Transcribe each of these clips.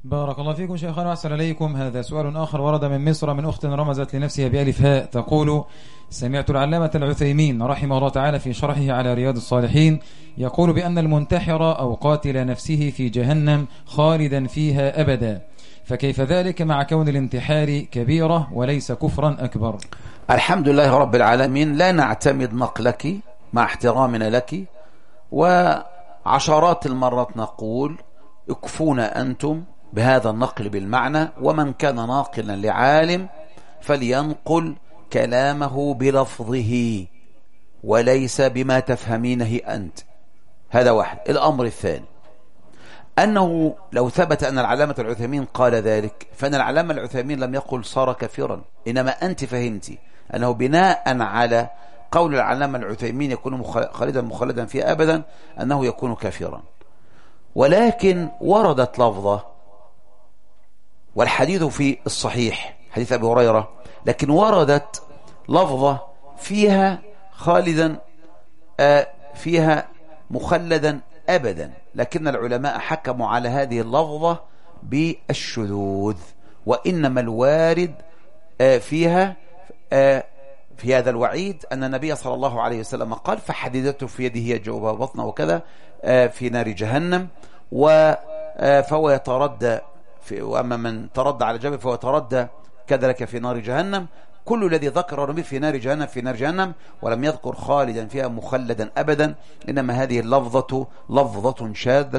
بارك الله فيكم شيخنا وأحسن إليكم. هذا سؤال آخر ورد من مصر من أخت رمزت لنفسها بألف هاء، تقول: سمعت العلامة العثيمين رحمه الله تعالى في شرحه على رياض الصالحين يقول بأن المنتحر أو قاتل نفسه في جهنم خالدا فيها أبدا، فكيف ذلك مع كون الانتحار كبيرة وليس كفرا أكبر؟ الحمد لله رب العالمين، لا نعتمد نقلك مع احترامنا لك، وعشرات المرات نقول اكفونا أنتم بهذا النقل بالمعنى، ومن كان ناقلا لعالم فلينقل كلامه بلفظه وليس بما تفهمينه أنت. هذا واحد. الأمر الثاني أنه لو ثبت أن العلامة العثيمين قال ذلك، فأن العلامة العثيمين لم يقل صار كافرا، إنما أنت فهمتي أنه بناء على قول العلامة العثيمين يكون خالدا مخلدا فيه أبدا أنه يكون كافرا. ولكن وردت لفظة، والحديث في الصحيح حديث أبي هريرة، لكن وردت لفظة فيها خالدا فيها مخلدا أبدا، لكن العلماء حكموا على هذه اللفظة بالشذوذ، وإنما الوارد فيها في هذا الوعيد أن النبي صلى الله عليه وسلم قال: فحددته في يده يجوبها بطنه وكذا في نار جهنم، فهو يتردى وأما من تردى على جبل فهو يتردى كذلك في نار جهنم. كل الذي ذكر النبي في نار جهنم في نار جهنم، ولم يذكر خالدا فيها مخلدا أبدا، إنما هذه اللفظة لفظة شاذة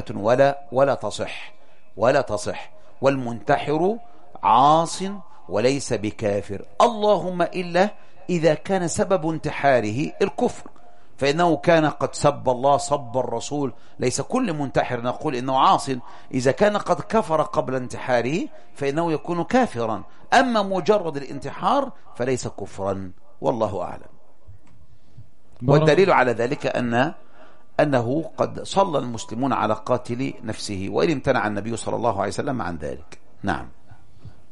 ولا تصح. والمنتحر عاص وليس بكافر، اللهم إلا إذا كان سبب انتحاره الكفر، فإنه كان قد سب الله سب الرسول. ليس كل منتحر نقول إنه عاص، إذا كان قد كفر قبل انتحاره فإنه يكون كافرا، أما مجرد الانتحار فليس كفرا، والله أعلم. والدليل على ذلك أنه قد صلى المسلمون على قاتل نفسه، وإن امتنع النبي صلى الله عليه وسلم عن ذلك. نعم.